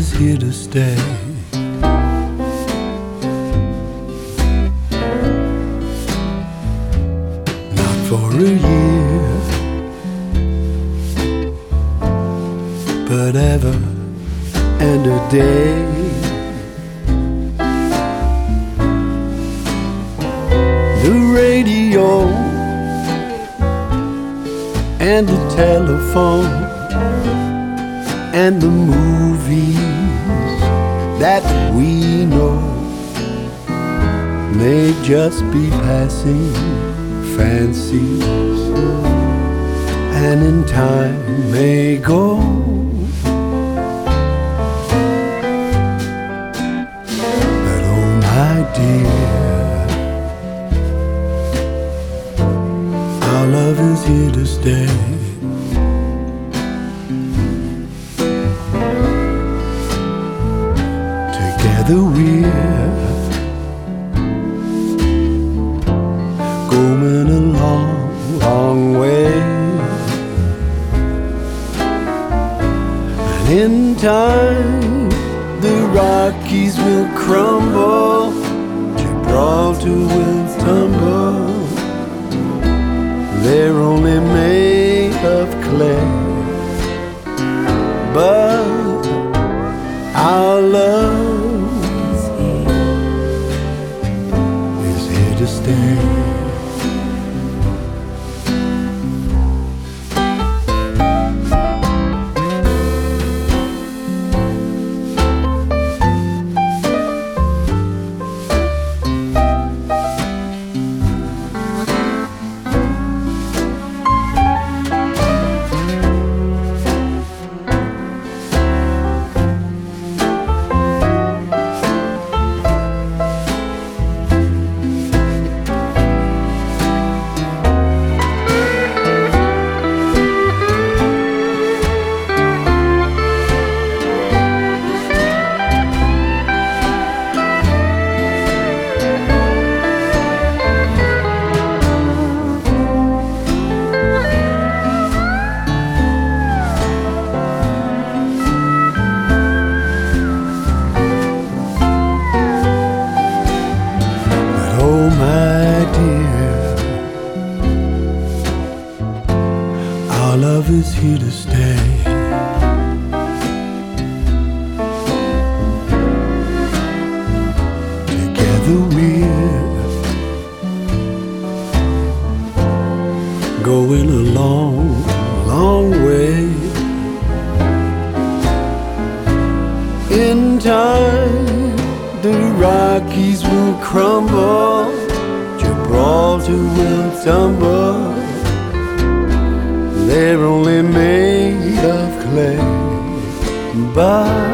is here to stay. Not for a year, but ever and a day. The radio and the telephone and the movies that we know may just be passing fancies, and in time may go. But oh my dear, our love is here to stay. Together we're going a long, long way, and in time the Rockies will crumble, Gibraltar will tumble. They're only made of clay, but our love is here to stay. Our love is here to stay. Together we're going a long, long way. In time the Rockies will crumble, Gibraltar will tumble. They're only made of clay, but